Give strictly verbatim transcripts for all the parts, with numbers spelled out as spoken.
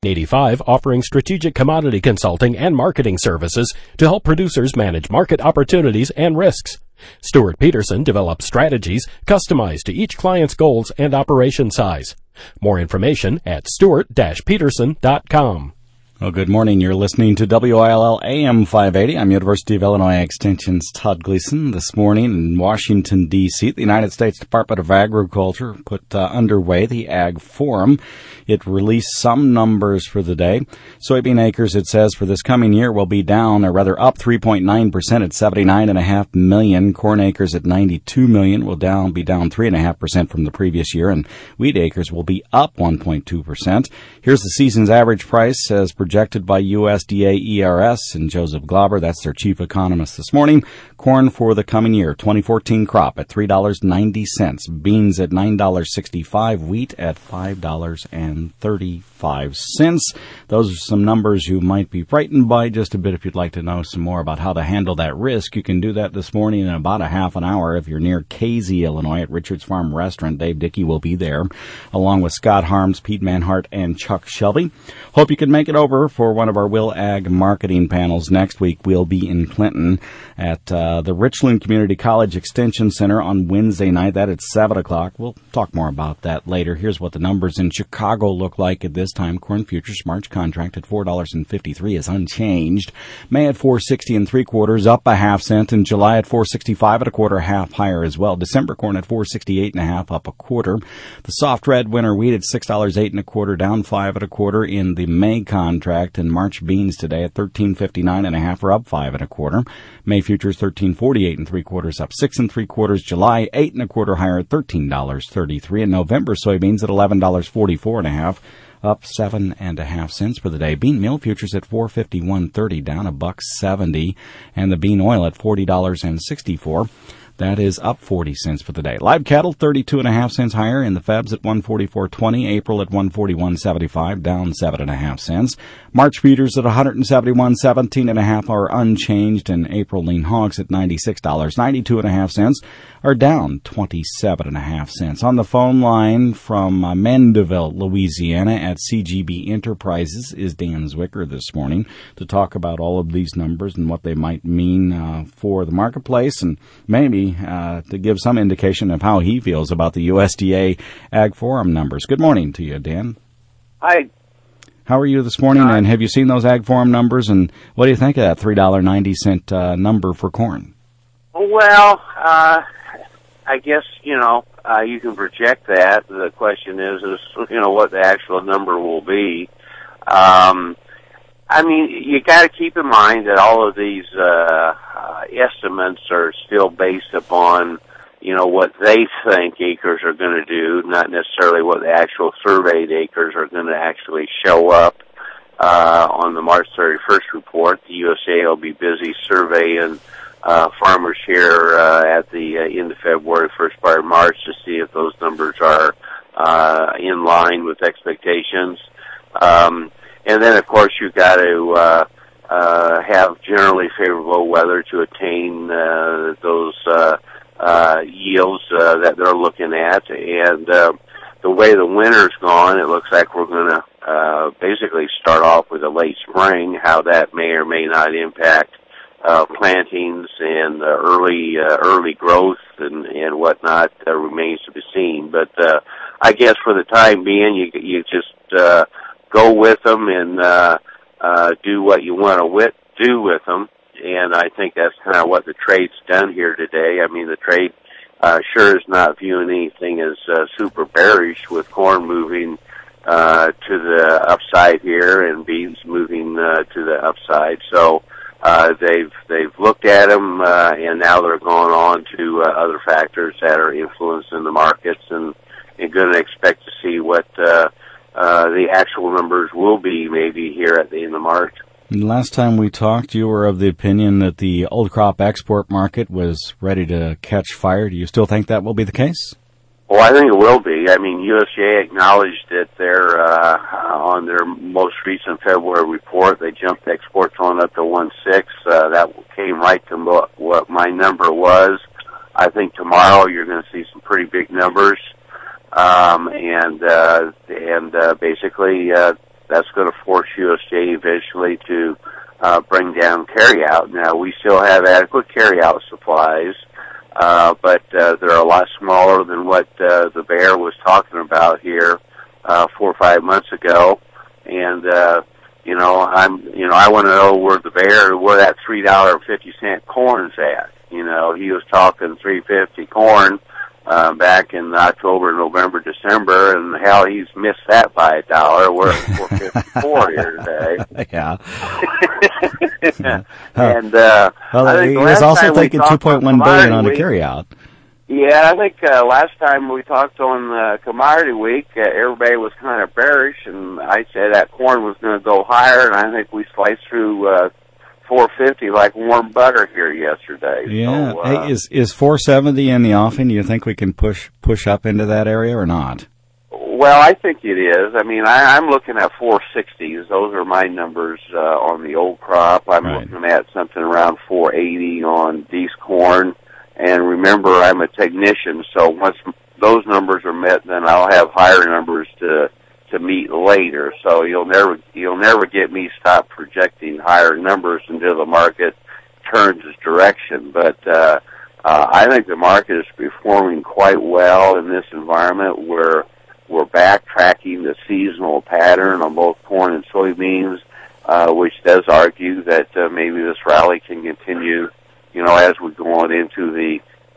eighty-five, offering strategic commodity consulting and marketing services to help producers manage market opportunities and risks. Stuart Peterson develops strategies customized to each client's goals and operation size. More information at stuart dash peterson dot com. Well, good morning. You're listening to W I L L A M five eighty. I'm University of Illinois Extension's Todd Gleason. This morning in Washington, D C, the United States Department of Agriculture put uh, underway the Ag Forum. It released some numbers for the day. Soybean acres, it says, for this coming year will be down, or rather up three point nine percent at seventy-nine point five million. Corn acres at ninety-two million will down be down three point five percent from the previous year, and wheat acres will be up one point two percent. Here's the season's average price as projected projected by U S D A E R S and Joseph Glauber, that's their chief economist this morning. Corn for the coming year, twenty fourteen crop at three dollars and ninety cents. Beans at nine dollars and sixty-five cents. Wheat at five dollars and thirty-five cents. Those are some numbers you might be frightened by. Just a bit if you'd like to know some more about how to handle that risk. You can do that this morning in about a half an hour if you're near Casey, Illinois at Richard's Farm Restaurant. Dave Dickey will be there, along with Scott Harms, Pete Manhart, and Chuck Shelby. Hope you can make it over for one of our Will Ag marketing panels next week. We'll be in Clinton at uh, the Richland Community College Extension Center on Wednesday night. That at seven o'clock. We'll talk more about that later. Here's what the numbers in Chicago look like at this time. Corn futures March contract at four dollars and fifty-three cents is unchanged. May at four sixty and three quarters, up a half cent. In July at four sixty-five and a quarter, half higher as well. December corn at four sixty-eight and a half, up a quarter. The soft red winter wheat at six dollars and eight and a quarter, down five and a quarter in the May contract. And March beans today at thirteen fifty-nine and a half, or up five and a quarter. May futures thirteen forty-eight and three quarters, up six and three quarters. July eight and a quarter higher at thirteen dollars and thirty-three. And November soybeans at eleven dollars and forty-four and a half, up seven and a half cents for the day. Bean meal futures at four fifty-one thirty, down a buck seventy, and the bean oil at forty dollars and sixty-four. That is up forty cents for the day. Live cattle, thirty-two and a half cents higher, and the Febs at one forty-four twenty. April at one forty-one seventy-five, down seven and a half cents. March feeders at one seventy-one seventeen and a half are unchanged, and April lean hogs at ninety-six dollars and ninety-two and a half cents are down twenty-seven and a half cents. On the phone line from uh, Mandeville, Louisiana, at C G B Enterprises is Dan Zwicker this morning to talk about all of these numbers and what they might mean uh, for the marketplace, and maybe uh, to give some indication of how he feels about the U S D A Ag Forum numbers. Good morning to you, Dan. Hi. How are you this morning, and have you seen those Ag Forum numbers, and what do you think of that three dollars and ninety cents uh, number for corn? Well, uh, I guess, you know, uh, you can project that. The question is, is, you know, what the actual number will be. Um, I mean, you got to keep in mind that all of these uh, uh, estimates are still based upon, you know, what they think acres are going to do, not necessarily what the actual surveyed acres are going to actually show up uh, on the March thirty-first report. The U S D A will be busy surveying uh, farmers here uh, at the uh, end of February, first part of March, to see if those numbers are uh, in line with expectations. Um, and then, of course, you've got to uh, uh, have generally favorable weather to attain uh, those uh, uh, yields uh, that they're looking at. And uh, the way the winter's gone, it looks like we're going to uh, basically start off with a late spring. How that may or may not impact uh, plantings and uh, early uh, early growth and, and whatnot uh, remains to be seen. But uh, I guess for the time being, you you just uh, go with them and uh, uh, do what you want to wit- do with them. And I think that's kind of what the trade's done here today. I mean, the trade uh, sure is not viewing anything as uh, super bearish, with corn moving uh, to the upside here and beans moving uh, to the upside. So uh, they've they've looked at them, uh, and now they're going on to uh, other factors that are influencing the markets, and, and going to expect to see what uh, uh, the actual numbers will be maybe here at the end of March. Last time we talked, you were of the opinion that the old crop export market was ready to catch fire. Do you still think that will be the case? Well, I think it will be. I mean, U S D A acknowledged that they're, uh, on their most recent February report, they jumped exports on up to one six. Uh, that came right to what my number was. I think tomorrow you're going to see some pretty big numbers. Um, and, uh, and, uh, basically, uh, that's going to force U S J eventually to uh, bring down carryout. Now, we still have adequate carryout supplies, uh, but uh, they're a lot smaller than what uh, the bear was talking about here uh, four or five months ago. And, uh, you know, I'm, you know, I want to know where the bear, where that three dollars and fifty cent corn's at. You know, he was talking three fifty corn uh, back in October, November, December, and hell, he's missed that by a dollar. We're at four fifty-four here today. Yeah. yeah. And uh, well, I think he was also taking two point one billion on the carryout. Yeah, I think uh, last time we talked on uh, Commodity Week, uh, everybody was kind of bearish, and I said that corn was going to go higher, and I think we sliced through uh, four fifty like warm butter here yesterday. Yeah. So, uh, hey, is is four seventy in the offing? Do you think we can push push up into that area or not? Well, I think it is. I mean, I, I'm looking at four sixties. Those are my numbers uh, on the old crop. I'm right. looking at something around four eighty on Deese corn. And remember, I'm a technician, so once those numbers are met, then I'll have higher numbers to to meet later. So you'll never you'll never get me stop projecting higher numbers until the market turns its direction. But uh, uh, I think the market is performing quite well in this environment where we're backtracking the seasonal pattern on both corn and soybeans, uh, which does argue that uh, maybe this rally can continue. You know, as we go on into the,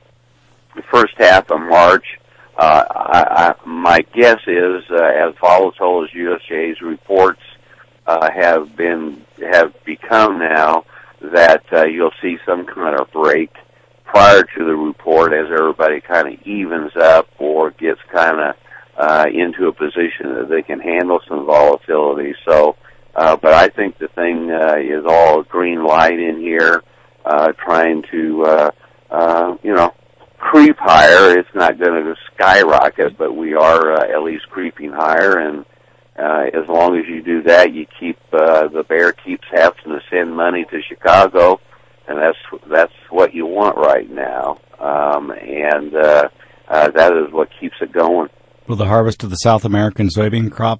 the first half of March, uh, I, I, my guess is, uh, as volatile as U S J's reports uh, have been, have become now, that uh, you'll see some kind of break prior to the report as everybody kind of evens up or gets kind of uh, into a position that they can handle some volatility. So, uh, but I think the thing uh, is all green light in here. Uh, trying to, uh, uh, you know, creep higher. It's not going to skyrocket, but we are uh, at least creeping higher. And uh, as long as you do that, you keep uh, the bear keeps having to send money to Chicago, and that's that's what you want right now. Um, and uh, uh, that is what keeps it going. Will the harvest of the South American soybean crop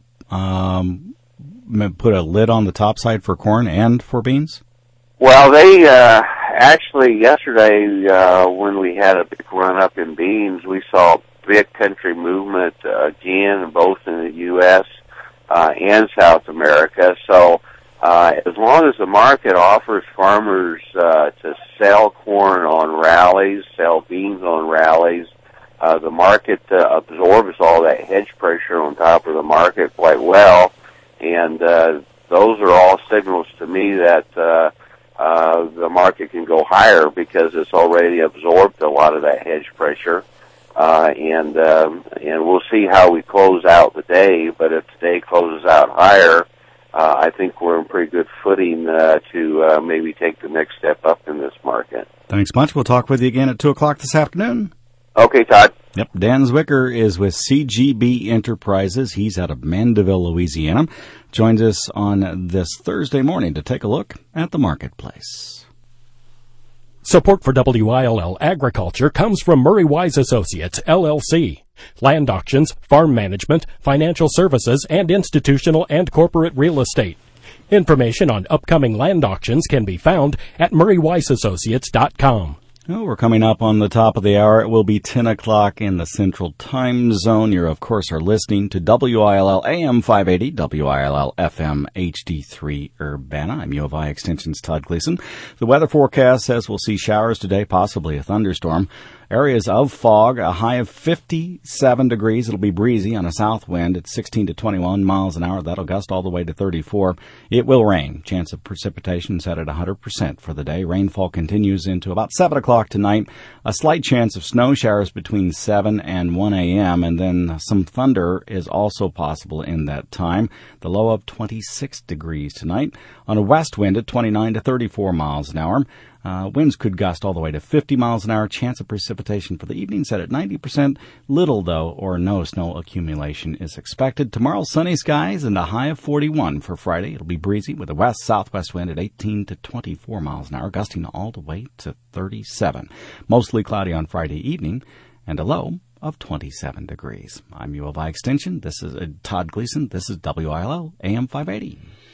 um, put a lid on the top side for corn and for beans? Well, they uh, actually yesterday uh, when we had a big run up in beans, we saw big country movement uh, again, both in the U S uh, and South America. So uh, as long as the market offers farmers uh, to sell corn on rallies, sell beans on rallies, uh, the market uh, absorbs all that hedge pressure on top of the market quite well, and uh, those are all signals to me that. Uh, Uh, the market can go higher because it's already absorbed a lot of that hedge pressure, uh, and um, and we'll see how we close out the day. But if today closes out higher, uh, I think we're in pretty good footing uh, to uh, maybe take the next step up in this market. Thanks much. We'll talk with you again at two o'clock this afternoon. Okay, Todd. Yep, Dan Zwicker is with C G B Enterprises. He's out of Mandeville, Louisiana. Joins us on this Thursday morning to take a look at the marketplace. Support for W I L L Agriculture comes from Murray Wise Associates, L L C. Land auctions, farm management, financial services, and institutional and corporate real estate. Information on upcoming land auctions can be found at murray wise associates dot com. Well, we're coming up on the top of the hour. It will be ten o'clock in the Central Time Zone. You, of course, are listening to W I L L A M five eighty, W I L L F M H D three Urbana. I'm U of I Extension's Todd Gleason. The weather forecast says we'll see showers today, possibly a thunderstorm. Areas of fog, a high of fifty-seven degrees. It'll be breezy on a south wind at sixteen to twenty-one miles an hour. That'll gust all the way to thirty-four. It will rain. Chance of precipitation set at one hundred percent for the day. Rainfall continues into about seven o'clock tonight. A slight chance of snow showers between seven and one a.m. And then some thunder is also possible in that time. The low of twenty-six degrees tonight. On a west wind at twenty-nine to thirty-four miles an hour. Uh, winds could gust all the way to fifty miles an hour. Chance of precipitation for the evening set at ninety percent. Little, though, or no snow accumulation is expected. Tomorrow, sunny skies and a high of forty-one for Friday. It'll be breezy with a west-southwest wind at eighteen to twenty-four miles an hour, gusting all the way to thirty-seven. Mostly cloudy on Friday evening and a low of twenty-seven degrees. I'm U of I Extension. This is uh, Todd Gleason. This is W I L L A M five eighty.